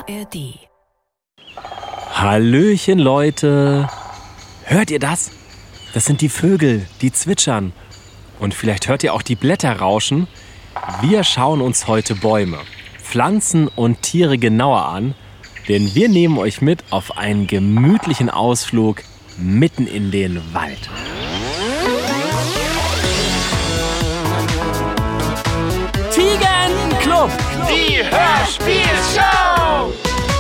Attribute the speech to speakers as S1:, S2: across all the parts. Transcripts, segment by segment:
S1: ARD.
S2: Hallöchen, Leute. Hört ihr das? Das sind die Vögel, die zwitschern. Und vielleicht hört ihr auch die Blätter rauschen. Wir schauen uns heute Bäume, Pflanzen und Tiere genauer an, denn wir nehmen euch mit auf einen gemütlichen Ausflug mitten in den Wald. Tigerenclub,
S3: Die Hörspielshow!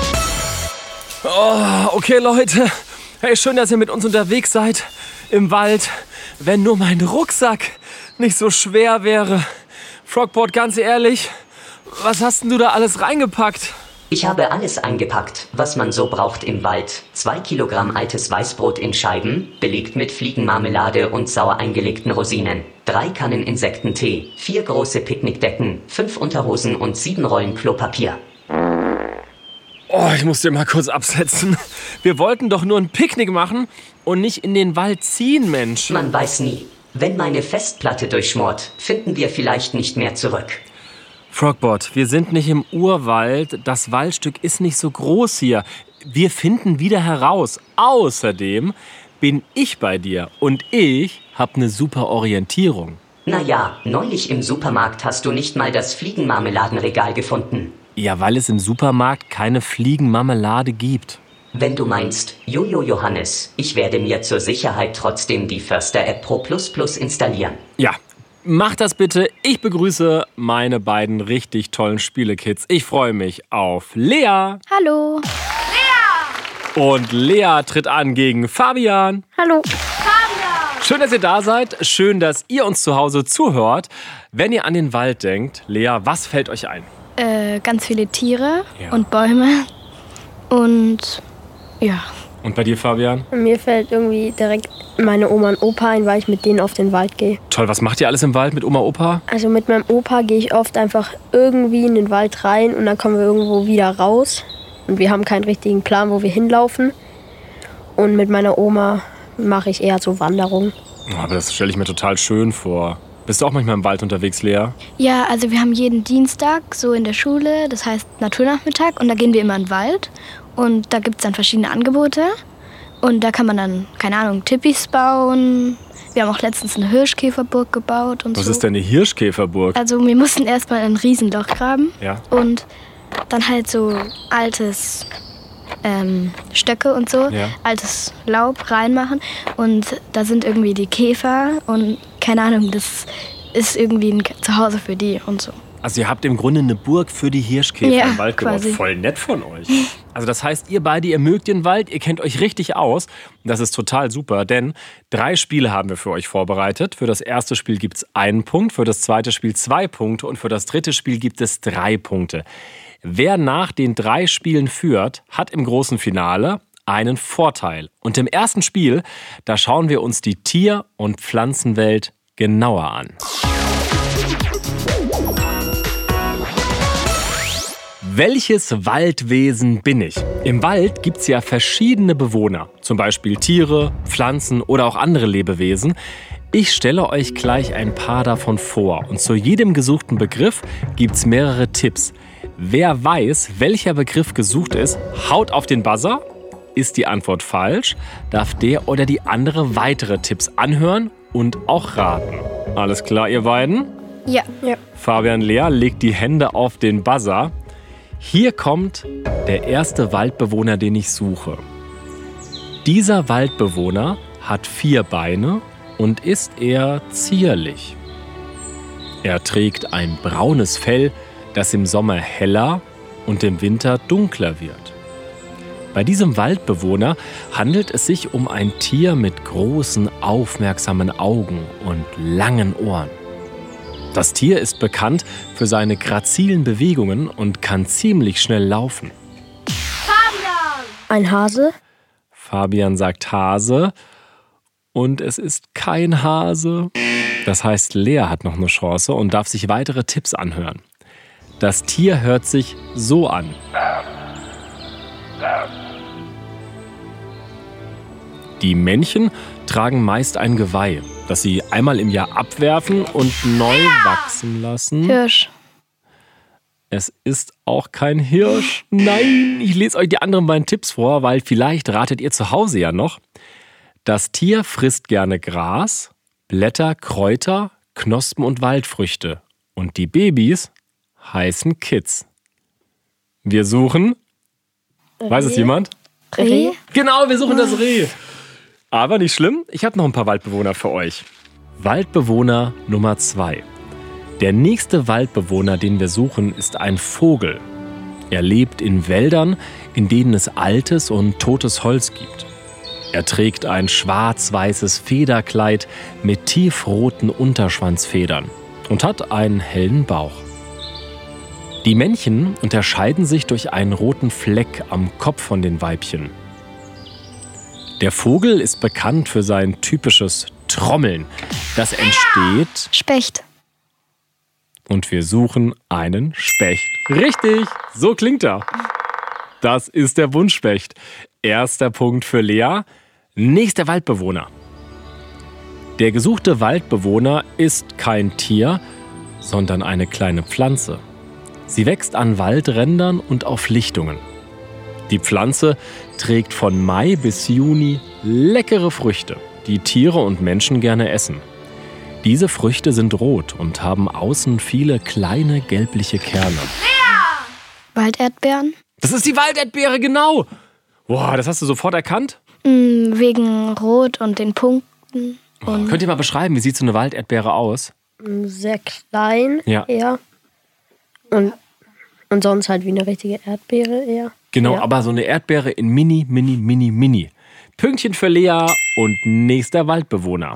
S2: Oh, okay, Leute. Hey, schön, dass ihr mit uns unterwegs seid im Wald. Wenn nur mein Rucksack nicht so schwer wäre. Frogport, ganz ehrlich, was hast denn du da alles reingepackt?
S4: Ich habe alles eingepackt, was man so braucht im Wald. 2 Kilogramm altes Weißbrot in Scheiben, belegt mit Fliegenmarmelade und sauer eingelegten Rosinen. 3 Kannen Insektentee, 4 große Picknickdecken, 5 Unterhosen und 7 Rollen Klopapier.
S2: Oh, ich muss den mal kurz absetzen. Wir wollten doch nur ein Picknick machen und nicht in den Wald ziehen, Mensch.
S4: Man weiß nie. Wenn meine Festplatte durchschmort, finden wir vielleicht nicht mehr zurück.
S2: Frogbot, wir sind nicht im Urwald. Das Waldstück ist nicht so groß hier. Wir finden wieder heraus. Außerdem bin ich bei dir und ich habe eine super Orientierung.
S4: Naja, neulich im Supermarkt hast du nicht mal das Fliegenmarmeladenregal gefunden.
S2: Ja, weil es im Supermarkt keine Fliegenmarmelade gibt.
S4: Wenn du meinst, Jojo Johannes, ich werde mir zur Sicherheit trotzdem die Förster-App Pro++ installieren.
S2: Ja, mach das bitte. Ich begrüße meine beiden richtig tollen Spielekids. Ich freue mich auf Lea.
S5: Hallo.
S2: Und Lea tritt an gegen Fabian.
S5: Hallo.
S2: Schön, dass ihr da seid. Schön, dass ihr uns zu Hause zuhört. Wenn ihr an den Wald denkt, Lea, was fällt euch ein?
S5: Ganz viele Tiere
S2: Ja.
S5: und Bäume und ja.
S2: Und bei dir, Fabian?
S6: Mir fällt irgendwie direkt meine Oma und Opa ein, weil ich mit denen auf den Wald gehe.
S2: Toll, was macht ihr alles im Wald mit Oma, Opa?
S6: Also mit meinem Opa gehe ich oft einfach irgendwie in den Wald rein und dann kommen wir irgendwo wieder raus. Und wir haben keinen richtigen Plan, wo wir hinlaufen. Und mit meiner Oma mache ich eher so Wanderungen.
S2: Oh, aber das stelle ich mir total schön vor. Bist du auch manchmal im Wald unterwegs, Lea?
S5: Ja, also wir haben jeden Dienstag so in der Schule, das heißt Naturnachmittag, und da gehen wir immer in den Wald. Und da gibt es dann verschiedene Angebote. Und da kann man dann, keine Ahnung, Tippis bauen. Wir haben auch letztens eine Hirschkäferburg gebaut und so.
S2: Was ist denn eine Hirschkäferburg?
S5: Also wir mussten erstmal ein Riesenloch graben.
S2: Ja.
S5: Und dann halt so altes Stöcke und so,
S2: Ja.
S5: altes Laub reinmachen. Und da sind irgendwie die Käfer und keine Ahnung, das ist irgendwie ein Zuhause für die und so.
S2: Also ihr habt im Grunde eine Burg für die Hirschkäfer
S5: Ja,
S2: im Wald gebaut.
S5: quasi.
S2: Voll nett von euch. Also das heißt, ihr beide, ihr mögt den Wald, ihr kennt euch richtig aus. Und das ist total super, denn 3 Spiele haben wir für euch vorbereitet. Für das erste Spiel gibt es 1 Punkt, für das zweite Spiel 2 Punkte und für das dritte Spiel gibt es 3 Punkte. Wer nach den 3 Spielen führt, hat im großen Finale einen Vorteil. Und im ersten Spiel, da schauen wir uns die Tier- und Pflanzenwelt genauer an. Welches Waldwesen bin ich? Im Wald gibt es ja verschiedene Bewohner, zum Beispiel Tiere, Pflanzen oder auch andere Lebewesen. Ich stelle euch gleich ein paar davon vor und zu jedem gesuchten Begriff gibt es mehrere Tipps. Wer weiß, welcher Begriff gesucht ist, haut auf den Buzzer. Ist die Antwort falsch, darf der oder die andere weitere Tipps anhören und auch raten. Alles klar, ihr beiden?
S5: Ja.
S2: Fabian, Lea, legt die Hände auf den Buzzer. Hier kommt der erste Waldbewohner, den ich suche. Dieser Waldbewohner hat 4 Beine und ist eher zierlich. Er trägt ein braunes Fell, das im Sommer heller und im Winter dunkler wird. Bei diesem Waldbewohner handelt es sich um ein Tier mit großen, aufmerksamen Augen und langen Ohren. Das Tier ist bekannt für seine grazilen Bewegungen und kann ziemlich schnell laufen.
S6: Ein Hase?
S2: Fabian sagt Hase und es ist kein Hase. Das heißt, Lea hat noch eine Chance und darf sich weitere Tipps anhören. Das Tier hört sich so an. Die Männchen tragen meist ein Geweih, das sie einmal im Jahr abwerfen und neu wachsen lassen.
S5: Hirsch.
S2: Es ist auch kein Hirsch. Nein, ich lese euch die anderen beiden Tipps vor, weil vielleicht ratet ihr zu Hause ja noch. Das Tier frisst gerne Gras, Blätter, Kräuter, Knospen und Waldfrüchte. Und die Babys heißen Kids. Wir suchen... Weiß es jemand?
S5: Reh?
S2: Genau, wir suchen das Reh. Aber nicht schlimm, ich habe noch ein paar Waldbewohner für euch. Waldbewohner Nummer 2. Der nächste Waldbewohner, den wir suchen, ist ein Vogel. Er lebt in Wäldern, in denen es altes und totes Holz gibt. Er trägt ein schwarz-weißes Federkleid mit tiefroten Unterschwanzfedern und hat einen hellen Bauch. Die Männchen unterscheiden sich durch einen roten Fleck am Kopf von den Weibchen. Der Vogel ist bekannt für sein typisches Trommeln. Das entsteht...
S5: Specht.
S2: Und wir suchen einen Specht. Richtig, so klingt er. Das ist der Buntspecht. Erster Punkt für Lea. Nächster Waldbewohner. Der gesuchte Waldbewohner ist kein Tier, sondern eine kleine Pflanze. Sie wächst an Waldrändern und auf Lichtungen. Die Pflanze trägt von Mai bis Juni leckere Früchte, die Tiere und Menschen gerne essen. Diese Früchte sind rot und haben außen viele kleine gelbliche Kerne.
S5: Walderdbeeren?
S2: Das ist die Walderdbeere, genau! Boah, das hast du sofort erkannt?
S5: Wegen Rot und den Punkten. Und
S2: Könnt ihr mal beschreiben, wie sieht so eine Walderdbeere aus?
S6: Sehr klein
S2: Ja.
S6: eher. Und sonst halt wie eine richtige Erdbeere eher.
S2: Genau,
S6: Ja.
S2: aber so eine Erdbeere in mini. Pünktchen für Lea und nächster Waldbewohner.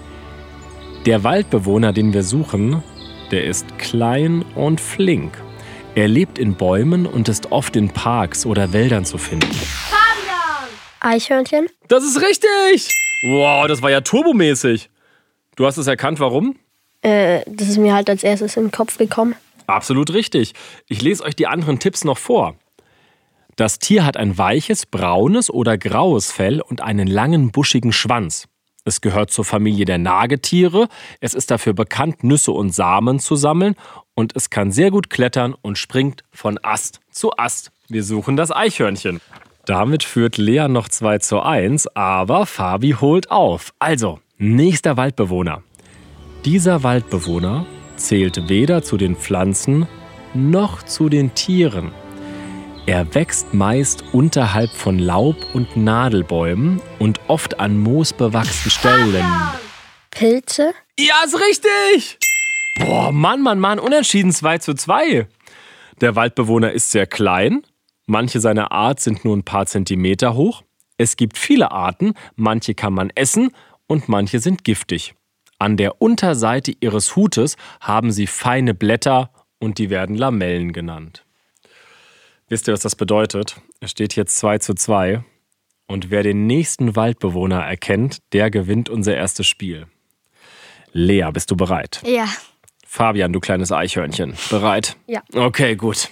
S2: Der Waldbewohner, den wir suchen, der ist klein und flink. Er lebt in Bäumen und ist oft in Parks oder Wäldern zu finden.
S6: Eichhörnchen?
S2: Das ist richtig! Wow, das war ja turbomäßig. Du hast es erkannt, warum?
S6: Das ist mir halt als erstes in den Kopf gekommen.
S2: Absolut richtig. Ich lese euch die anderen Tipps noch vor. Das Tier hat ein weiches, braunes oder graues Fell und einen langen, buschigen Schwanz. Es gehört zur Familie der Nagetiere. Es ist dafür bekannt, Nüsse und Samen zu sammeln. Und es kann sehr gut klettern und springt von Ast zu Ast. Wir suchen das Eichhörnchen. Damit führt Lea noch 2:1, aber Fabi holt auf. Also, nächster Waldbewohner. Dieser Waldbewohner zählt weder zu den Pflanzen noch zu den Tieren. Er wächst meist unterhalb von Laub- und Nadelbäumen und oft an moosbewachsenen Stellen.
S6: Pilze?
S2: Ja, ist richtig! Boah, Mann, unentschieden 2:2. Der Waldbewohner ist sehr klein. Manche seiner Art sind nur ein paar Zentimeter hoch. Es gibt viele Arten, manche kann man essen und manche sind giftig. An der Unterseite ihres Hutes haben sie feine Blätter und die werden Lamellen genannt. Wisst ihr, was das bedeutet? Es steht jetzt 2:2 und wer den nächsten Waldbewohner erkennt, der gewinnt unser erstes Spiel. Lea, bist du bereit?
S5: ja,
S2: Fabian, du kleines Eichhörnchen, bereit?
S6: Ja.
S2: Okay, gut.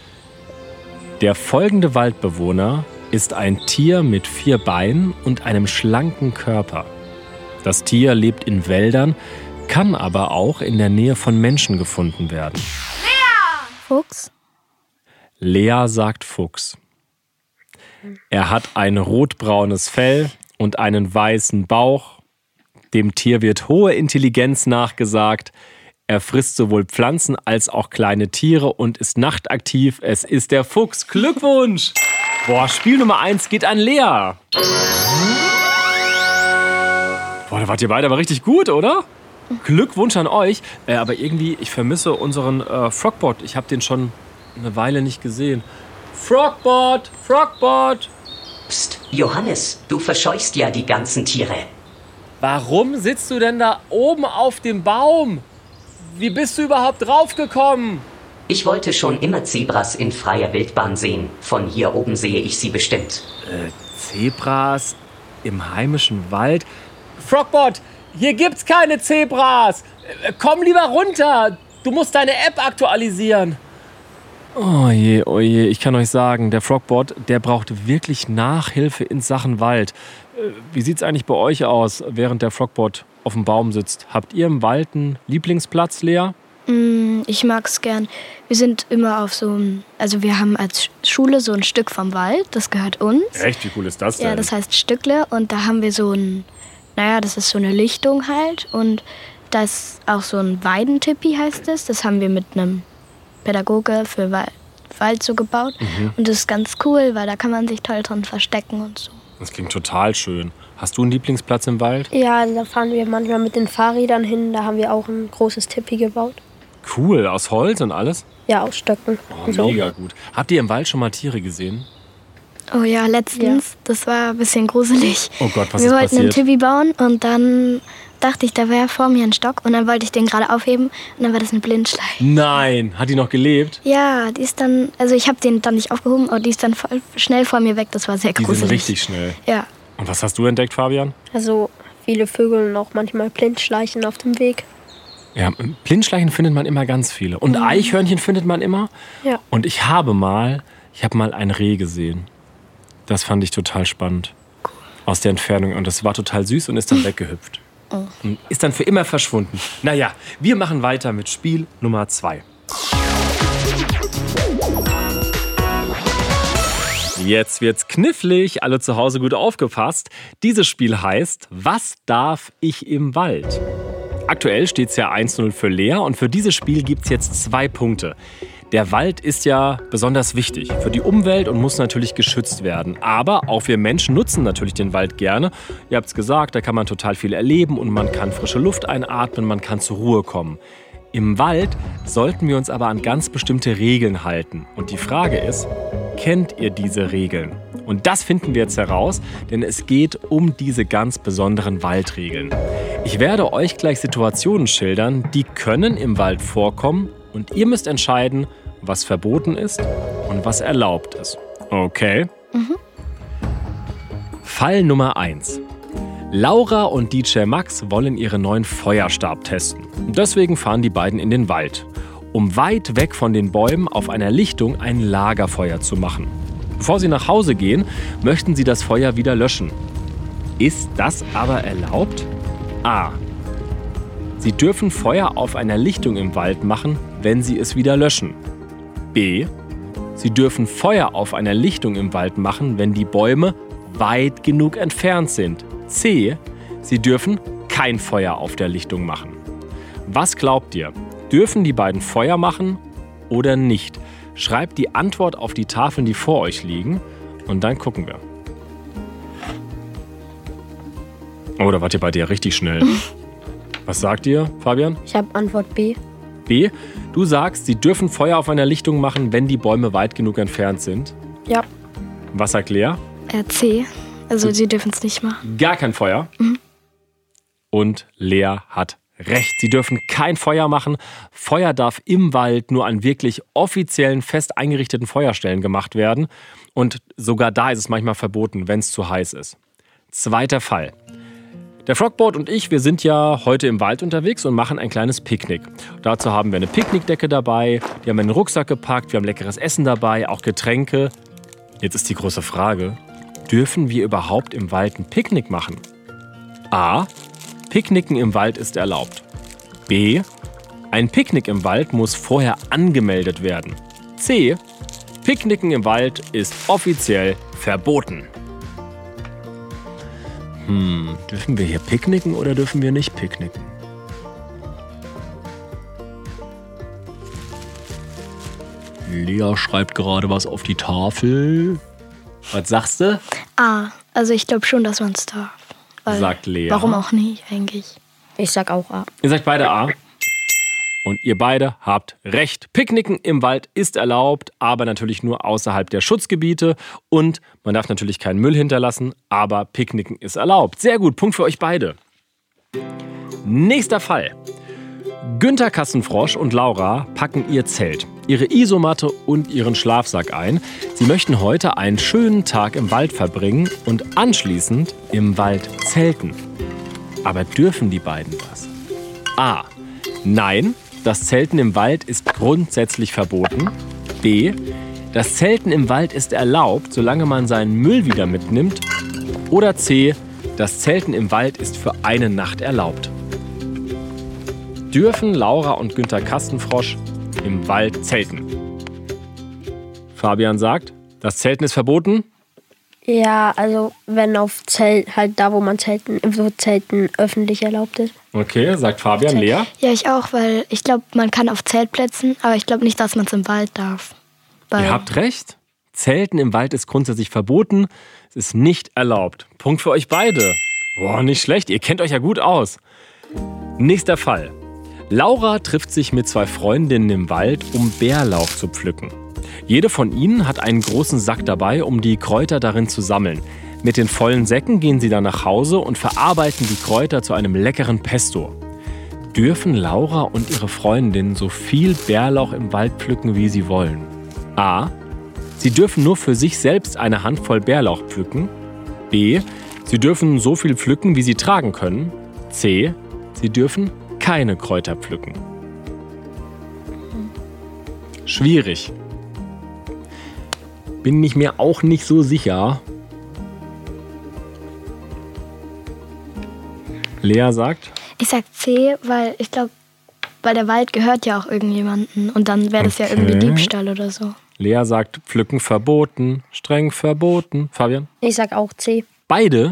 S2: Der folgende Waldbewohner ist ein Tier mit 4 Beinen und einem schlanken Körper. Das Tier lebt in Wäldern, kann aber auch in der Nähe von Menschen gefunden werden.
S5: Fuchs.
S2: Lea sagt Fuchs. Er hat ein rotbraunes Fell und einen weißen Bauch. Dem Tier wird hohe Intelligenz nachgesagt. Er frisst sowohl Pflanzen als auch kleine Tiere und ist nachtaktiv. Es ist der Fuchs. Glückwunsch! Boah, Spiel Nummer 1 geht an Lea. Boah, da wart ihr beide aber richtig gut, oder? Glückwunsch an euch. Aber irgendwie, ich vermisse unseren Frogbot. Ich habe den schon eine Weile nicht gesehen. Frogbot!
S4: Psst, Johannes, du verscheuchst ja die ganzen Tiere.
S2: Warum sitzt du denn da oben auf dem Baum? Wie bist du überhaupt draufgekommen?
S4: Ich wollte schon immer Zebras in freier Wildbahn sehen. Von hier oben sehe ich sie bestimmt.
S2: Zebras im heimischen Wald? Frogbot, hier gibt's keine Zebras. Komm lieber runter. Du musst deine App aktualisieren. Oh je, ich kann euch sagen, der Frogbot, der braucht wirklich Nachhilfe in Sachen Wald. Wie sieht's eigentlich bei euch aus, während der Frogbot auf dem Baum sitzt? Habt ihr im Wald einen Lieblingsplatz, Lea?
S5: Ich mag es gern. Wir sind immer auf so einem, also wir haben als Schule so ein Stück vom Wald, das gehört uns.
S2: Echt? Wie cool ist das denn?
S5: Ja, das heißt Stückle und da haben wir so ein, das ist so eine Lichtung halt und da ist auch so ein Weidentippi heißt es. Das haben wir mit einem Pädagoge für Wald so gebaut und das ist ganz cool, weil da kann man sich toll drin verstecken und so.
S2: Das klingt total schön. Hast du einen Lieblingsplatz im Wald?
S6: Ja, da fahren wir manchmal mit den Fahrrädern hin. Da haben wir auch ein großes Tippi gebaut.
S2: Cool, aus Holz und alles?
S6: Ja, aus Stöcken.
S2: Oh, mega gut. Habt ihr im Wald schon mal Tiere gesehen?
S5: Oh ja, letztens. Ja. Das war ein bisschen gruselig.
S2: Oh Gott, was ist passiert?
S5: Wir wollten einen Tippi bauen und dann dachte ich, da wäre vor mir ein Stock und dann wollte ich den gerade aufheben und dann war das eine Blindschleiche.
S2: Nein, hat die noch gelebt?
S5: Ja, die ist dann, also ich habe den dann nicht aufgehoben, aber die ist dann voll schnell vor mir weg. Das war sehr gruselig.
S2: Die sind richtig schnell.
S5: Ja.
S2: Und was hast du entdeckt, Fabian?
S6: Also viele Vögel und auch manchmal Blindschleichen auf dem Weg.
S2: Ja, Blindschleichen findet man immer ganz viele. Und Eichhörnchen findet man immer.
S6: Ja.
S2: Und ich habe mal ein Reh gesehen. Das fand ich total spannend. Cool. Aus der Entfernung. Und das war total süß und ist dann weggehüpft. Oh. Und ist dann für immer verschwunden. Naja, wir machen weiter mit Spiel Nummer 2. Jetzt wird's knifflig. Alle zu Hause gut aufgepasst. Dieses Spiel heißt, was darf ich im Wald? Aktuell steht es ja 1-0 für Lea und für dieses Spiel gibt es jetzt 2 Punkte. Der Wald ist ja besonders wichtig für die Umwelt und muss natürlich geschützt werden. Aber auch wir Menschen nutzen natürlich den Wald gerne. Ihr habt es gesagt, da kann man total viel erleben und man kann frische Luft einatmen, man kann zur Ruhe kommen. Im Wald sollten wir uns aber an ganz bestimmte Regeln halten. Und die Frage ist, kennt ihr diese Regeln? Und das finden wir jetzt heraus, denn es geht um diese ganz besonderen Waldregeln. Ich werde euch gleich Situationen schildern, die können im Wald vorkommen und ihr müsst entscheiden, was verboten ist und was erlaubt ist. Okay? Fall Nummer 1. Laura und DJ Max wollen ihren neuen Feuerstab testen. Deswegen fahren die beiden in den Wald, um weit weg von den Bäumen auf einer Lichtung ein Lagerfeuer zu machen. Bevor sie nach Hause gehen, möchten sie das Feuer wieder löschen. Ist das aber erlaubt? A. Sie dürfen Feuer auf einer Lichtung im Wald machen, wenn sie es wieder löschen. B. Sie dürfen Feuer auf einer Lichtung im Wald machen, wenn die Bäume weit genug entfernt sind. C. Sie dürfen kein Feuer auf der Lichtung machen. Was glaubt ihr? Dürfen die beiden Feuer machen oder nicht? Schreibt die Antwort auf die Tafeln, die vor euch liegen und dann gucken wir. Oh, da wart ihr bei dir richtig schnell. Was sagt ihr, Fabian?
S6: Ich habe Antwort B.
S2: B. Du sagst, sie dürfen Feuer auf einer Lichtung machen, wenn die Bäume weit genug entfernt sind.
S6: Ja.
S2: Was sagt Lea?
S5: C. Also sie dürfen es nicht machen.
S2: Gar kein Feuer. Und Lea hat recht. Sie dürfen kein Feuer machen. Feuer darf im Wald nur an wirklich offiziellen, fest eingerichteten Feuerstellen gemacht werden. Und sogar da ist es manchmal verboten, wenn es zu heiß ist. Zweiter Fall. Der Frogboard und ich, wir sind ja heute im Wald unterwegs und machen ein kleines Picknick. Dazu haben wir eine Picknickdecke dabei, wir haben einen Rucksack gepackt, wir haben leckeres Essen dabei, auch Getränke. Jetzt ist die große Frage, dürfen wir überhaupt im Wald ein Picknick machen? A. Picknicken im Wald ist erlaubt. B. Ein Picknick im Wald muss vorher angemeldet werden. C. Picknicken im Wald ist offiziell verboten. Dürfen wir hier picknicken oder dürfen wir nicht picknicken? Lea schreibt gerade was auf die Tafel. Was sagst du?
S5: A. Also ich glaube schon, dass man es darf.
S2: Sagt Lea.
S5: Warum auch nicht eigentlich?
S6: Ich sag auch A.
S2: Ihr sagt beide A. Und ihr beide habt recht. Picknicken im Wald ist erlaubt, aber natürlich nur außerhalb der Schutzgebiete. Und man darf natürlich keinen Müll hinterlassen, aber Picknicken ist erlaubt. Sehr gut, Punkt für euch beide. Nächster Fall. Günther Kassenfrosch und Laura packen ihr Zelt, ihre Isomatte und ihren Schlafsack ein. Sie möchten heute einen schönen Tag im Wald verbringen und anschließend im Wald zelten. Aber dürfen die beiden das? A. Nein, das Zelten im Wald ist grundsätzlich verboten. B. Das Zelten im Wald ist erlaubt, solange man seinen Müll wieder mitnimmt. Oder C. Das Zelten im Wald ist für eine Nacht erlaubt. dürfen Laura und Günther Kastenfrosch im Wald zelten? Fabian sagt, das Zelten ist verboten.
S6: Ja, also wenn auf Zelt, halt da, wo man Zelten öffentlich erlaubt ist.
S2: Okay, sagt Fabian. Lea?
S5: Ja, ich auch, weil ich glaube, man kann auf Zeltplätzen, aber ich glaube nicht, dass man es im Wald darf.
S2: Ihr habt recht. Zelten im Wald ist grundsätzlich verboten. Es ist nicht erlaubt. Punkt für euch beide. Boah, nicht schlecht. Ihr kennt euch ja gut aus. Nächster Fall. Laura trifft sich mit 2 Freundinnen im Wald, um Bärlauch zu pflücken. Jede von ihnen hat einen großen Sack dabei, um die Kräuter darin zu sammeln. Mit den vollen Säcken gehen sie dann nach Hause und verarbeiten die Kräuter zu einem leckeren Pesto. Dürfen Laura und ihre Freundin so viel Bärlauch im Wald pflücken, wie sie wollen? A. Sie dürfen nur für sich selbst eine Handvoll Bärlauch pflücken. B. Sie dürfen so viel pflücken, wie sie tragen können. C. Sie dürfen keine Kräuter pflücken. Schwierig. Bin ich mir auch nicht so sicher. Lea sagt?
S5: Ich sag C, weil ich glaube, weil der Wald gehört ja auch irgendjemandem und dann wäre das ja irgendwie Diebstahl oder so.
S2: Lea sagt, pflücken verboten, streng verboten. Fabian?
S6: Ich sag auch C.
S2: Beide?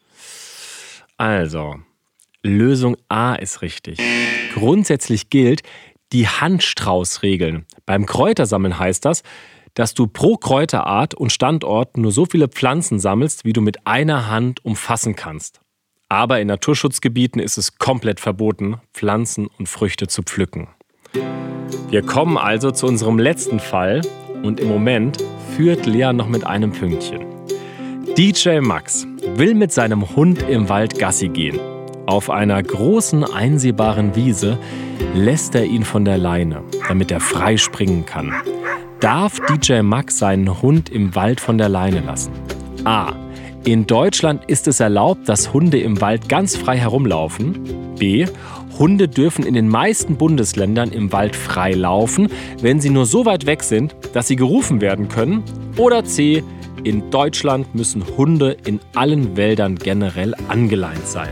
S2: Also, Lösung A ist richtig. Grundsätzlich gilt die Handstraußregeln. Beim Kräutersammeln heißt das, dass du pro Kräuterart und Standort nur so viele Pflanzen sammelst, wie du mit einer Hand umfassen kannst. Aber in Naturschutzgebieten ist es komplett verboten, Pflanzen und Früchte zu pflücken. Wir kommen also zu unserem letzten Fall und im Moment führt Lea noch mit einem Pünktchen. DJ Max will mit seinem Hund im Wald Gassi gehen. Auf einer großen, einsehbaren Wiese lässt er ihn von der Leine, damit er frei springen kann. Darf DJ Max seinen Hund im Wald von der Leine lassen? A. In Deutschland ist es erlaubt, dass Hunde im Wald ganz frei herumlaufen. B. Hunde dürfen in den meisten Bundesländern im Wald frei laufen, wenn sie nur so weit weg sind, dass sie gerufen werden können. Oder C. In Deutschland müssen Hunde in allen Wäldern generell angeleint sein.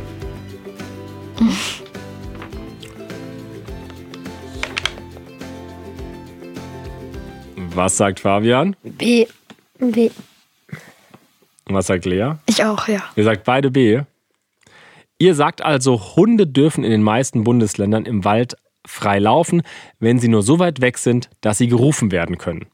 S2: Was sagt Fabian?
S6: B.
S2: Und was sagt Lea?
S5: Ich auch, ja.
S2: Ihr sagt beide B. Ihr sagt also, Hunde dürfen in den meisten Bundesländern im Wald frei laufen, wenn sie nur so weit weg sind, dass sie gerufen werden können.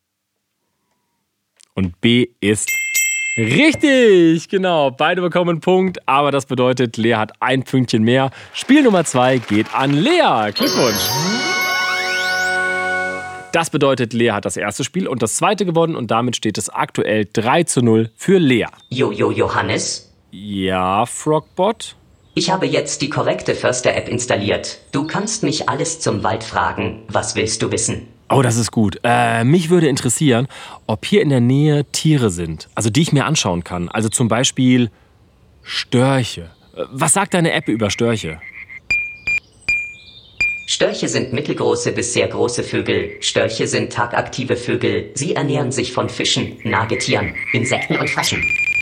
S2: Und B ist richtig, genau. Beide bekommen einen Punkt, aber das bedeutet, Lea hat ein Pünktchen mehr. Spiel Nummer 2 geht an Lea. Glückwunsch. Das bedeutet, Lea hat das erste Spiel und das zweite gewonnen und damit steht es aktuell 3:0 für Lea.
S4: Jojo Johannes?
S2: Ja, Frogbot?
S4: Ich habe jetzt die korrekte Förster-App installiert. Du kannst mich alles zum Wald fragen. Was willst du wissen?
S2: Oh, das ist gut. Mich würde interessieren, ob hier in der Nähe Tiere sind, also die ich mir anschauen kann. Also zum Beispiel Störche. Was sagt deine App über Störche?
S4: Störche sind mittelgroße bis sehr große Vögel. Störche sind tagaktive Vögel. Sie ernähren sich von Fischen, Nagetieren, Insekten und Fröschen.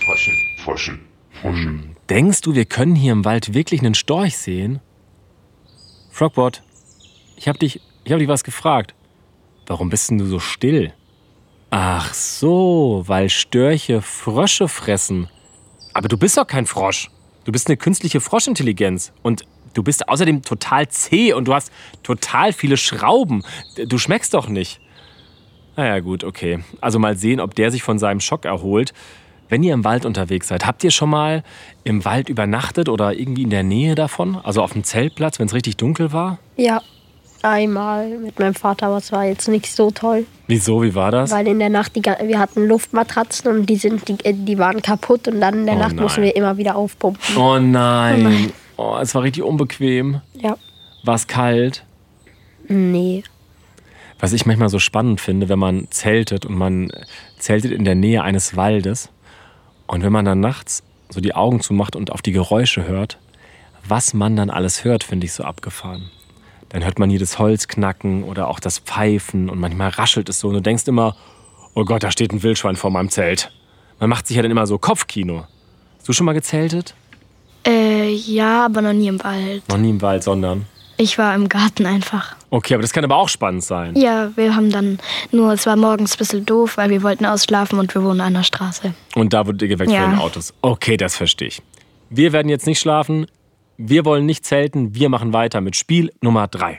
S2: Denkst du, wir können hier im Wald wirklich einen Storch sehen? Frogbot, ich hab dich was gefragt. Warum bist denn du so still? Ach so, weil Störche Frösche fressen. Aber du bist doch kein Frosch. Du bist eine künstliche Froschintelligenz. Und du bist außerdem total zäh und du hast total viele Schrauben. Du schmeckst doch nicht. Naja, gut, okay. Also mal sehen, ob der sich von seinem Schock erholt. Wenn ihr im Wald unterwegs seid, habt ihr schon mal im Wald übernachtet oder irgendwie in der Nähe davon? Also auf dem Zeltplatz, wenn es richtig dunkel war?
S6: Ja, einmal mit meinem Vater, aber es war jetzt nicht so toll.
S2: Wieso? Wie war das?
S6: Weil in der Nacht, wir hatten Luftmatratzen und die waren kaputt und dann in der Nacht mussten wir immer wieder aufpumpen.
S2: Oh nein. Oh, es war richtig unbequem.
S6: Ja.
S2: War es kalt?
S6: Nee.
S2: Was ich manchmal so spannend finde, wenn man zeltet und man zeltet in der Nähe eines Waldes und wenn man dann nachts so die Augen zumacht und auf die Geräusche hört, was man dann alles hört, finde ich so abgefahren. Dann hört man hier das Holz knacken oder auch das Pfeifen und manchmal raschelt es so und du denkst immer, oh Gott, da steht ein Wildschwein vor meinem Zelt. Man macht sich ja dann immer so Kopfkino. Hast du schon mal gezeltet?
S5: Ja, aber noch nie im Wald.
S2: Noch nie im Wald, sondern?
S5: Ich war im Garten einfach.
S2: Okay, aber das kann aber auch spannend sein.
S5: Ja, wir haben dann es war morgens ein bisschen doof, weil wir wollten ausschlafen und wir wohnen an der Straße.
S2: Und da wurde ihr geweckt von den Autos. Okay, das verstehe ich. Wir werden jetzt nicht schlafen. Wir wollen nicht zelten. Wir machen weiter mit Spiel Nummer 3.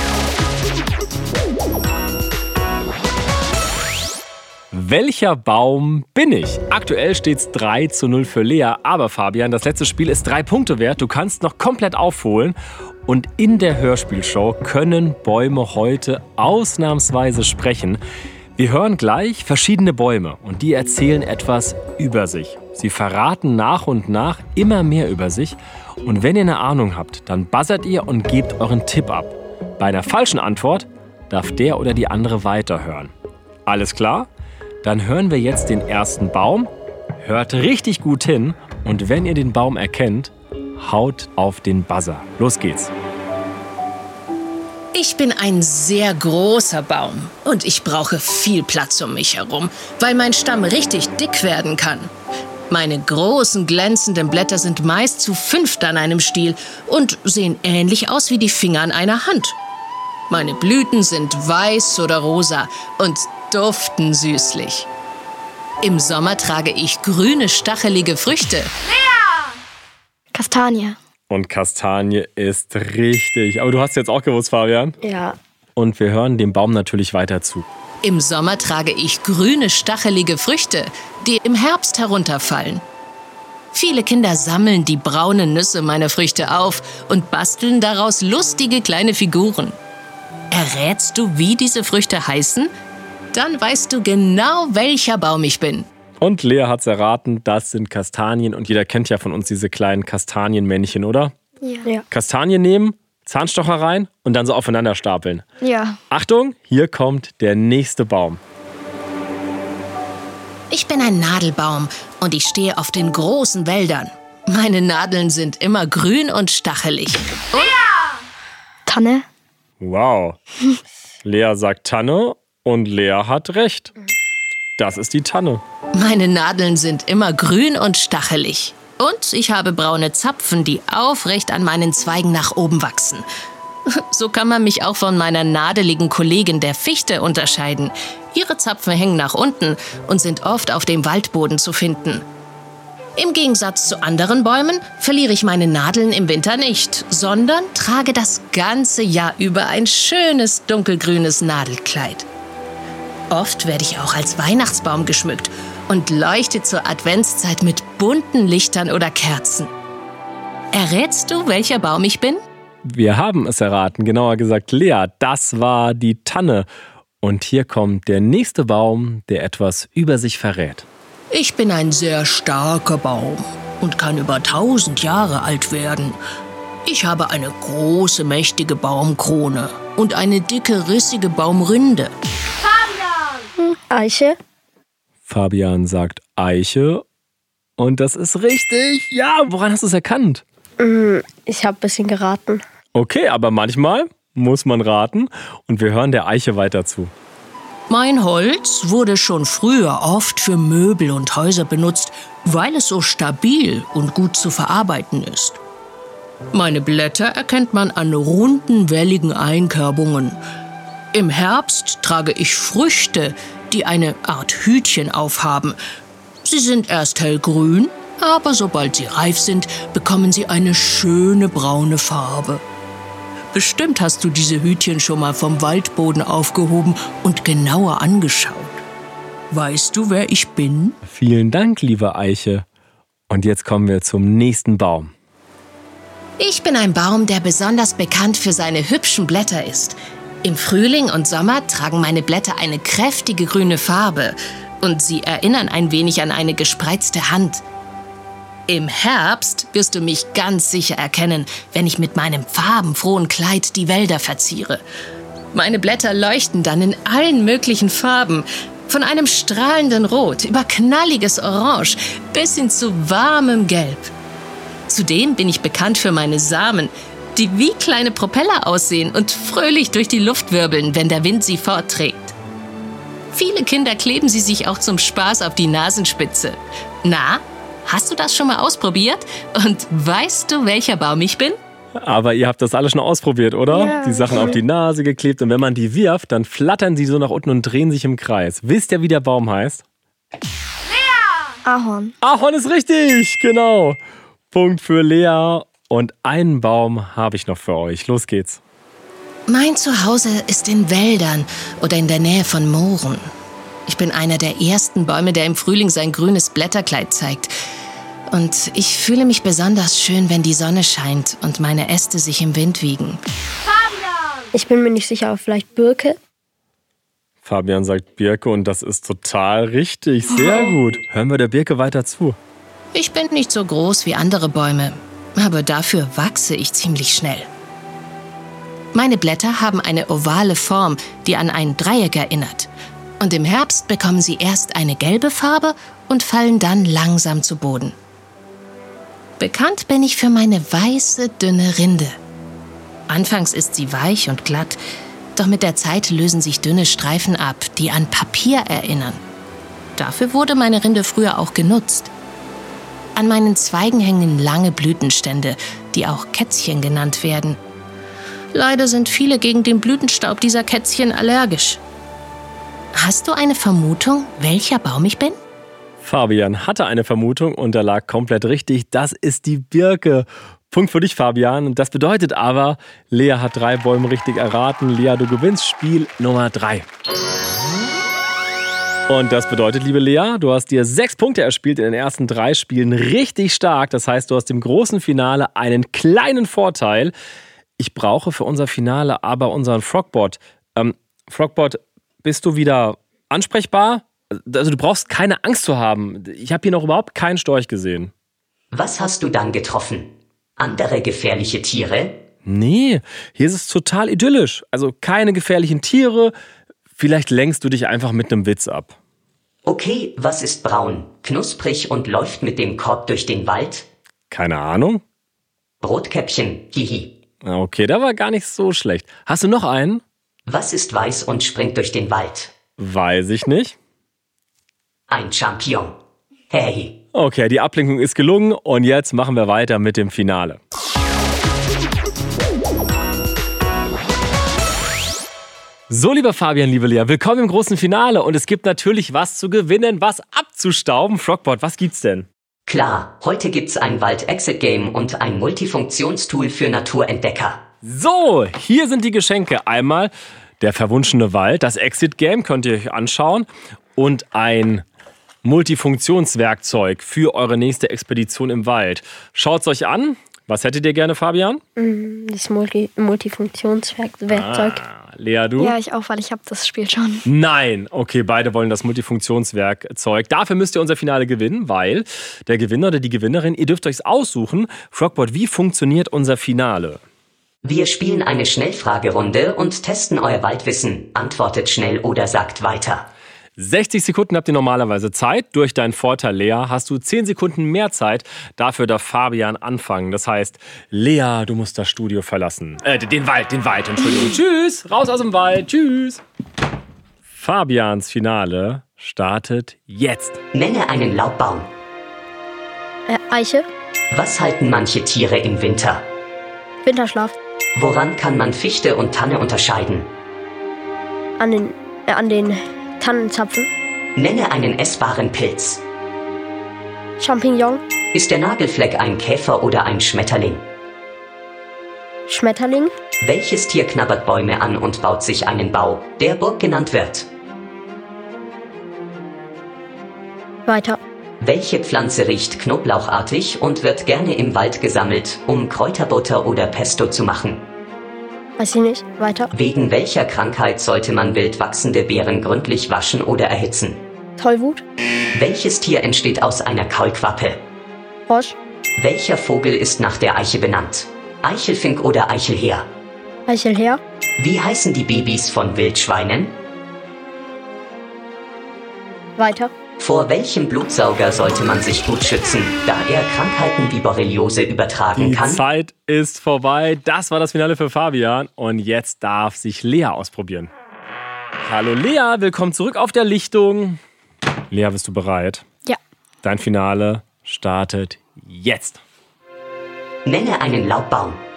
S2: Welcher Baum bin ich? Aktuell steht es 3:0 für Lea. Aber Fabian, das letzte Spiel ist 3 Punkte wert. Du kannst noch komplett aufholen. Und in der Hörspielshow können Bäume heute ausnahmsweise sprechen. Wir hören gleich verschiedene Bäume und die erzählen etwas über sich. Sie verraten nach und nach immer mehr über sich. Und wenn ihr eine Ahnung habt, dann buzzert ihr und gebt euren Tipp ab. Bei einer falschen Antwort darf der oder die andere weiterhören. Alles klar? Dann hören wir jetzt den ersten Baum. Hört richtig gut hin und wenn ihr den Baum erkennt, haut auf den Buzzer. Los geht's.
S1: Ich bin ein sehr großer Baum und ich brauche viel Platz um mich herum, weil mein Stamm richtig dick werden kann. Meine großen, glänzenden Blätter sind meist zu 5 an einem Stiel und sehen ähnlich aus wie die Finger an einer Hand. Meine Blüten sind weiß oder rosa und duften süßlich. Im Sommer trage ich grüne, stachelige Früchte.
S5: Kastanie.
S2: Und Kastanie ist richtig. Aber du hast jetzt auch gewusst, Fabian.
S6: Ja.
S2: Und wir hören dem Baum natürlich weiter zu.
S1: Im Sommer trage ich grüne, stachelige Früchte, die im Herbst herunterfallen. Viele Kinder sammeln die braunen Nüsse meiner Früchte auf und basteln daraus lustige kleine Figuren. Errätst du, wie diese Früchte heißen? Dann weißt du genau, welcher Baum ich bin.
S2: Und Lea hat's erraten, das sind Kastanien. Und jeder kennt ja von uns diese kleinen Kastanienmännchen, oder?
S5: Ja.
S2: Kastanien nehmen, Zahnstocher rein und dann so aufeinander stapeln.
S5: Ja.
S2: Achtung, hier kommt der nächste Baum.
S1: Ich bin ein Nadelbaum und ich stehe auf den großen Wäldern. Meine Nadeln sind immer grün und stachelig.
S5: Tanne.
S2: Wow. Lea sagt Tanne und Lea hat recht. Das ist die Tanne.
S1: Meine Nadeln sind immer grün und stachelig. Und ich habe braune Zapfen, die aufrecht an meinen Zweigen nach oben wachsen. So kann man mich auch von meiner nadeligen Kollegin der Fichte unterscheiden. Ihre Zapfen hängen nach unten und sind oft auf dem Waldboden zu finden. Im Gegensatz zu anderen Bäumen verliere ich meine Nadeln im Winter nicht, sondern trage das ganze Jahr über ein schönes dunkelgrünes Nadelkleid. Oft werde ich auch als Weihnachtsbaum geschmückt und leuchte zur Adventszeit mit bunten Lichtern oder Kerzen. Errätst du, welcher Baum ich bin?
S2: Wir haben es erraten, genauer gesagt Lea, das war die Tanne. Und hier kommt der nächste Baum, der etwas über sich verrät.
S1: Ich bin ein sehr starker Baum und kann über 1000 Jahre alt werden. Ich habe eine große, mächtige Baumkrone und eine dicke, rissige Baumrinde.
S6: Eiche.
S2: Fabian sagt Eiche. Und das ist richtig. Ja, woran hast du es erkannt?
S6: Ich habe ein bisschen geraten.
S2: Okay, aber manchmal muss man raten. Und wir hören der Eiche weiter zu.
S1: Mein Holz wurde schon früher oft für Möbel und Häuser benutzt, weil es so stabil und gut zu verarbeiten ist. Meine Blätter erkennt man an runden, welligen Einkerbungen. Im Herbst trage ich Früchte, die eine Art Hütchen aufhaben. Sie sind erst hellgrün, aber sobald sie reif sind, bekommen sie eine schöne braune Farbe. Bestimmt hast du diese Hütchen schon mal vom Waldboden aufgehoben und genauer angeschaut. Weißt du, wer ich bin?
S2: Vielen Dank, liebe Eiche. Und jetzt kommen wir zum nächsten Baum.
S1: Ich bin ein Baum, der besonders bekannt für seine hübschen Blätter ist. Im Frühling und Sommer tragen meine Blätter eine kräftige grüne Farbe und sie erinnern ein wenig an eine gespreizte Hand. Im Herbst wirst du mich ganz sicher erkennen, wenn ich mit meinem farbenfrohen Kleid die Wälder verziere. Meine Blätter leuchten dann in allen möglichen Farben, von einem strahlenden Rot über knalliges Orange bis hin zu warmem Gelb. Zudem bin ich bekannt für meine Samen, die wie kleine Propeller aussehen und fröhlich durch die Luft wirbeln, wenn der Wind sie fortträgt. Viele Kinder kleben sie sich auch zum Spaß auf die Nasenspitze. Na, hast du das schon mal ausprobiert? Und weißt du, welcher Baum ich bin?
S2: Aber ihr habt das alle schon ausprobiert, oder?
S5: Ja.
S2: Die Sachen auf die Nase geklebt und wenn man die wirft, dann flattern sie so nach unten und drehen sich im Kreis. Wisst ihr, wie der Baum heißt?
S5: Ahorn.
S2: Ahorn ist richtig, genau. Punkt für Lea. Und einen Baum habe ich noch für euch. Los geht's.
S1: Mein Zuhause ist in Wäldern oder in der Nähe von Mooren. Ich bin einer der ersten Bäume, der im Frühling sein grünes Blätterkleid zeigt. Und ich fühle mich besonders schön, wenn die Sonne scheint und meine Äste sich im Wind wiegen.
S6: Ich bin mir nicht sicher, aber vielleicht Birke.
S2: Fabian sagt Birke und das ist total richtig. Sehr gut. Hören wir der Birke weiter zu.
S1: Ich bin nicht so groß wie andere Bäume, aber dafür wachse ich ziemlich schnell. Meine Blätter haben eine ovale Form, die an ein Dreieck erinnert. Und im Herbst bekommen sie erst eine gelbe Farbe und fallen dann langsam zu Boden. Bekannt bin ich für meine weiße, dünne Rinde. Anfangs ist sie weich und glatt, doch mit der Zeit lösen sich dünne Streifen ab, die an Papier erinnern. Dafür wurde meine Rinde früher auch genutzt. An meinen Zweigen hängen lange Blütenstände, die auch Kätzchen genannt werden. Leider sind viele gegen den Blütenstaub dieser Kätzchen allergisch. Hast du eine Vermutung, welcher Baum ich bin?
S2: Fabian hatte eine Vermutung und er lag komplett richtig. Das ist die Birke. Punkt für dich, Fabian. Das bedeutet aber, Lea hat 3 Bäume richtig erraten. Lea, du gewinnst Spiel Nummer 3. Und das bedeutet, liebe Lea, du hast dir 6 Punkte erspielt in den ersten 3 Spielen. Richtig stark. Das heißt, du hast im großen Finale einen kleinen Vorteil. Ich brauche für unser Finale aber unseren Frogbot. Frogbot, bist du wieder ansprechbar? Also du brauchst keine Angst zu haben. Ich habe hier noch überhaupt keinen Storch gesehen.
S4: Was hast du dann getroffen? Andere gefährliche Tiere?
S2: Nee, hier ist es total idyllisch. Also keine gefährlichen Tiere. Vielleicht lenkst du dich einfach mit einem Witz ab.
S4: Okay, was ist braun, knusprig und läuft mit dem Korb durch den Wald?
S2: Keine Ahnung.
S4: Rotkäppchen, hihi.
S2: Okay, der war gar nicht so schlecht. Hast du noch einen?
S4: Was ist weiß und springt durch den Wald?
S2: Weiß ich nicht.
S4: Ein Champion. Hey.
S2: Okay, die Ablenkung ist gelungen und jetzt machen wir weiter mit dem Finale. So, lieber Fabian, liebe Lea, willkommen im großen Finale und es gibt natürlich was zu gewinnen, was abzustauben. Frogbot, was gibt's denn?
S4: Klar, heute gibt's ein Wald-Exit-Game und ein Multifunktionstool für Naturentdecker.
S2: So, hier sind die Geschenke. Einmal der verwunschene Wald, das Exit-Game könnt ihr euch anschauen und ein Multifunktionswerkzeug für eure nächste Expedition im Wald. Schaut's euch an. Was hättet ihr gerne, Fabian?
S6: Das Multifunktionswerkzeug.
S2: Lea, du?
S5: Ja, ich auch, weil ich habe das Spiel schon.
S2: Nein. Okay, beide wollen das Multifunktionswerkzeug. Dafür müsst ihr unser Finale gewinnen, weil der Gewinner oder die Gewinnerin, ihr dürft euch's aussuchen. Frogbot, wie funktioniert unser Finale?
S4: Wir spielen eine Schnellfragerunde und testen euer Waldwissen. Antwortet schnell oder sagt weiter.
S2: 60 Sekunden habt ihr normalerweise Zeit. Durch deinen Vorteil, Lea, hast du 10 Sekunden mehr Zeit. Dafür darf Fabian anfangen. Das heißt, Lea, du musst das Studio verlassen. Den Wald, Entschuldigung. Tschüss, raus aus dem Wald, tschüss. Fabians Finale startet jetzt.
S4: Nenne einen Laubbaum.
S6: Eiche.
S4: Was halten manche Tiere im Winter?
S6: Winterschlaf.
S4: Woran kann man Fichte und Tanne unterscheiden?
S6: An den Tannenzapfen.
S4: Nenne einen essbaren Pilz.
S6: Champignon.
S4: Ist der Nagelfleck ein Käfer oder ein Schmetterling?
S6: Schmetterling.
S4: Welches Tier knabbert Bäume an und baut sich einen Bau, der Burg genannt wird?
S6: Weiter.
S4: Welche Pflanze riecht knoblauchartig und wird gerne im Wald gesammelt, um Kräuterbutter oder Pesto zu machen?
S6: Weiß ich nicht. Weiter.
S4: Wegen welcher Krankheit sollte man wild wachsende Beeren gründlich waschen oder erhitzen?
S6: Tollwut.
S4: Welches Tier entsteht aus einer Kaulquappe?
S6: Frosch.
S4: Welcher Vogel ist nach der Eiche benannt? Eichelfink oder Eichelheer?
S6: Eichelheer.
S4: Wie heißen die Babys von Wildschweinen?
S6: Weiter.
S4: Vor welchem Blutsauger sollte man sich gut schützen, da er Krankheiten wie Borreliose übertragen
S2: Die
S4: kann?
S2: Zeit ist vorbei. Das war das Finale für Fabian. Und jetzt darf sich Lea ausprobieren. Hallo Lea, willkommen zurück auf der Lichtung. Lea, bist du bereit?
S5: Ja.
S2: Dein Finale startet jetzt.
S4: Nenne einen Laubbaum.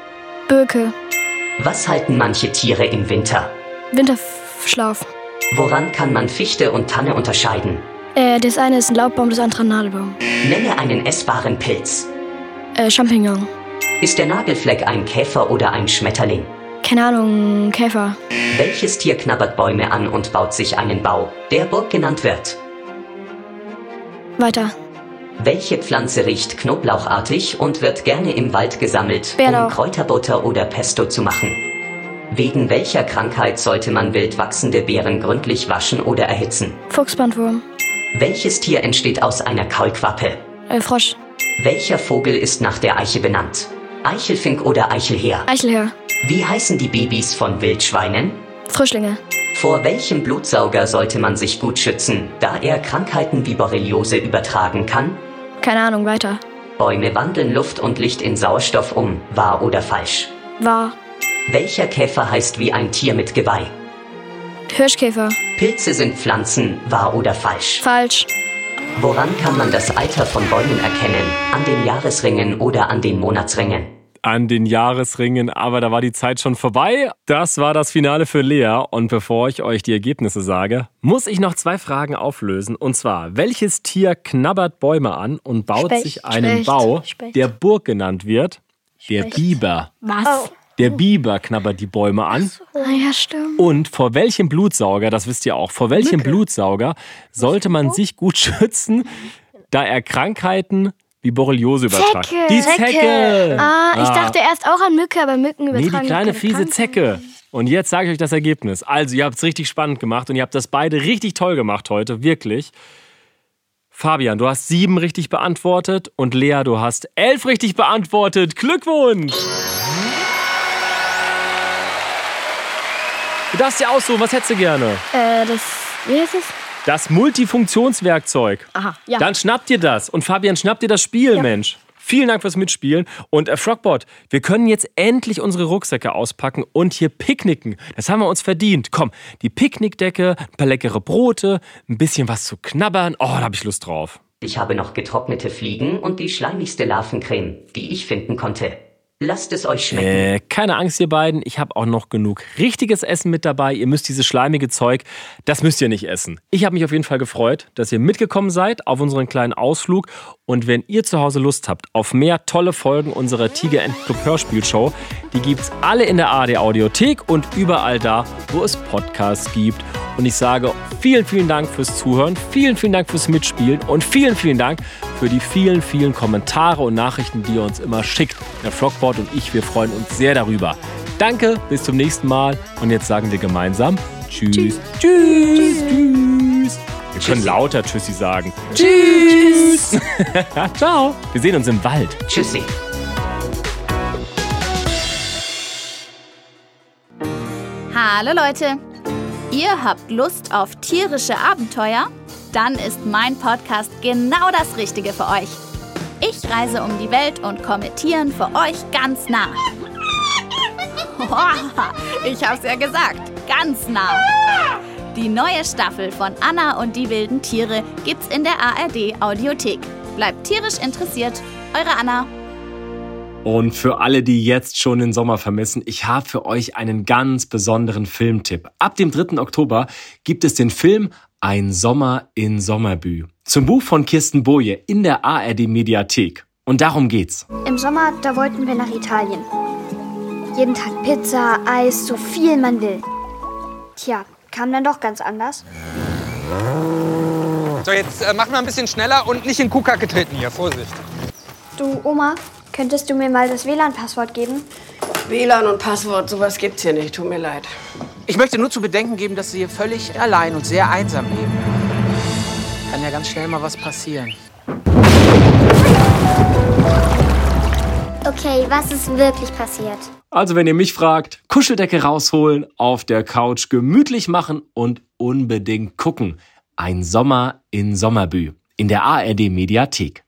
S5: Birke.
S4: Was halten manche Tiere im Winter?
S5: Winterschlaf.
S4: Woran kann man Fichte und Tanne unterscheiden?
S5: Das eine ist ein Laubbaum, das andere ein Nadelbaum.
S4: Nenne einen essbaren Pilz.
S5: Champignon.
S4: Ist der Nagelfleck ein Käfer oder ein Schmetterling?
S5: Keine Ahnung, Käfer.
S4: Welches Tier knabbert Bäume an und baut sich einen Bau, der Burg genannt wird?
S5: Weiter.
S4: Welche Pflanze riecht knoblauchartig und wird gerne im Wald gesammelt,
S5: Bärlauch.
S4: um Kräuterbutter oder Pesto zu machen? Wegen welcher Krankheit sollte man wild wachsende Beeren gründlich waschen oder erhitzen?
S5: Fuchsbandwurm.
S4: Welches Tier entsteht aus einer Kaulquappe?
S5: Frosch.
S4: Welcher Vogel ist nach der Eiche benannt? Eichelfink oder Eichelheer?
S5: Eichelhör.
S4: Wie heißen die Babys von Wildschweinen?
S5: Frischlinge.
S4: Vor welchem Blutsauger sollte man sich gut schützen, da er Krankheiten wie Borreliose übertragen kann?
S5: Keine Ahnung, weiter.
S4: Bäume wandeln Luft und Licht in Sauerstoff um, wahr oder falsch?
S5: Wahr.
S4: Welcher Käfer heißt wie ein Tier mit Geweih?
S5: Hirschkäfer.
S4: Pilze sind Pflanzen, wahr oder falsch?
S5: Falsch.
S4: Woran kann man das Alter von Bäumen erkennen? An den Jahresringen oder an den Monatsringen?
S2: An den Jahresringen, aber da war die Zeit schon vorbei. Das war das Finale für Lea. Und bevor ich euch die Ergebnisse sage, muss ich noch 2 Fragen auflösen. Und zwar, welches Tier knabbert Bäume an und baut
S6: Specht.
S2: sich einen
S6: Specht.
S2: Bau,
S6: Specht.
S2: der Burg genannt wird? Der Biber.
S5: Was?
S2: Der Biber knabbert die Bäume an.
S5: Ah ja, stimmt.
S2: Und vor welchem Blutsauger, das wisst ihr auch, vor welchem Blutsauger sollte man sich gut schützen, da er Krankheiten wie Borreliose übertragt?
S5: Zecke.
S2: Die Zecke!
S5: Ich dachte erst auch an Mücke, aber Mücken übertragen.
S2: Nee, die kleine
S5: keine
S2: fiese
S5: Krankheit.
S2: Zecke. Und jetzt sage ich euch das Ergebnis. Also, ihr habt es richtig spannend gemacht und ihr habt das beide richtig toll gemacht heute, wirklich. Fabian, du hast 7 richtig beantwortet und Lea, du hast 11 richtig beantwortet. Glückwunsch! Du darfst dir aussuchen, was hättest du gerne?
S5: Wie heißt es?
S2: Das Multifunktionswerkzeug.
S5: Aha, ja.
S2: Dann schnappt dir das. Und Fabian, schnappt dir das Spiel, Mensch. Vielen Dank fürs Mitspielen. Und Frogbot, wir können jetzt endlich unsere Rucksäcke auspacken und hier picknicken. Das haben wir uns verdient. Komm, die Picknickdecke, ein paar leckere Brote, ein bisschen was zu knabbern. Oh, da habe ich Lust drauf.
S4: Ich habe noch getrocknete Fliegen und die schleimigste Larvencreme, die ich finden konnte. Lasst es euch schmecken.
S2: Keine Angst, ihr beiden. Ich habe auch noch genug richtiges Essen mit dabei. Ihr müsst dieses schleimige Zeug, das müsst ihr nicht essen. Ich habe mich auf jeden Fall gefreut, dass ihr mitgekommen seid auf unseren kleinen Ausflug. Und wenn ihr zu Hause Lust habt auf mehr tolle Folgen unserer Tiger Club Hörspielshow, die gibt's alle in der ARD Audiothek und überall da, wo es Podcasts gibt. Und ich sage vielen, vielen Dank fürs Zuhören, vielen, vielen Dank fürs Mitspielen und vielen, vielen Dank für die vielen, vielen Kommentare und Nachrichten, die ihr uns immer schickt. Der Frogbot und ich, wir freuen uns sehr darüber. Danke, bis zum nächsten Mal und jetzt sagen wir gemeinsam Tschüss. Tschüss. Tschüss. Tschüss. Wir können lauter Tschüssi sagen. Tschüss. Ciao. Wir sehen uns im Wald.
S4: Tschüssi.
S7: Hallo Leute, ihr habt Lust auf tierische Abenteuer? Dann ist mein Podcast genau das Richtige für euch. Ich reise um die Welt und komme Tieren für euch ganz nah. Ich hab's ja gesagt, ganz nah. Die neue Staffel von Anna und die wilden Tiere gibt's in der ARD Audiothek. Bleibt tierisch interessiert, eure Anna.
S2: Und für alle, die jetzt schon den Sommer vermissen, ich habe für euch einen ganz besonderen Filmtipp. Ab dem 3. Oktober gibt es den Film Ein Sommer in Sommerbü zum Buch von Kirsten Boje in der ARD Mediathek. Und darum geht's.
S8: Im Sommer, da wollten wir nach Italien. Jeden Tag Pizza, Eis, so viel man will. Tja, kam dann doch ganz anders.
S9: So, jetzt mach mal ein bisschen schneller und nicht in Kuhkacke treten hier. Vorsicht.
S8: Du, Oma, könntest du mir mal das WLAN-Passwort geben?
S10: WLAN und Passwort, sowas gibt's hier nicht. Tut mir leid.
S9: Ich möchte nur zu bedenken geben, dass Sie hier völlig allein und sehr einsam leben. Kann ja ganz schnell mal was passieren.
S8: Okay, was ist wirklich passiert?
S2: Also wenn ihr mich fragt, Kuscheldecke rausholen, auf der Couch gemütlich machen und unbedingt gucken. Ein Sommer in Sommerbü in der ARD Mediathek.